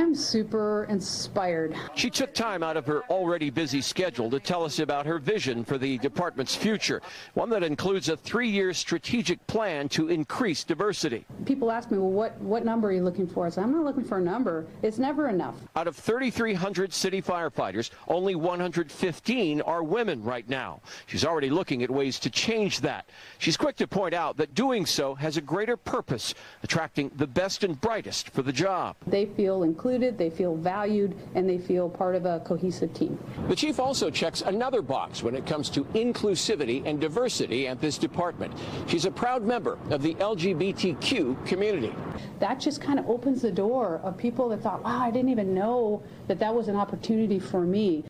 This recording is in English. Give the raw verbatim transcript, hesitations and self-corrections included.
I'm super inspired. She took time out of her already busy schedule to tell us about her vision for the department's future, one that includes a three-year strategic plan to increase diversity. People ask me, well, what, what number are you looking for? I say, I'm not looking for a number. It's never enough. Out of thirty-three hundred city firefighters, only one hundred fifteen are women right now. She's already looking at ways to change that. She's quick to point out that doing so has a greater purpose, attracting the best and brightest for the job. They feel included, they feel valued, and they feel part of a cohesive team. The chief also checks another box when it comes to inclusivity and diversity at this department. She's a proud member of the L G B T Q community. That just kind of opens the door of people that thought, wow, I didn't even know that that was an opportunity for me.